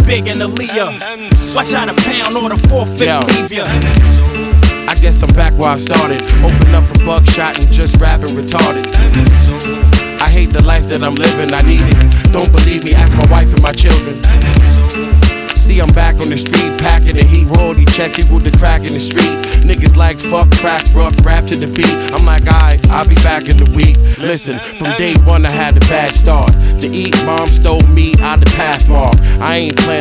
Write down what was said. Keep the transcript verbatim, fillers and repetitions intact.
big and Aaliyah. Watch out a pound or the four-fifth Yo. leave ya. I guess I'm back where I started. Open up from buckshot and just rapping retarded. I hate the life that I'm living, I need it. Don't believe me, ask my wife and my children. See, I'm back on the street, packing the heat, royalty check, equal the crack in the street. Niggas like fuck, crack, rock, rap to the beat. I'm like, alright, I'll be back in the week. Listen, from day one I had a bad start. To eat, mom stole me out the Pathmark. I ain't playing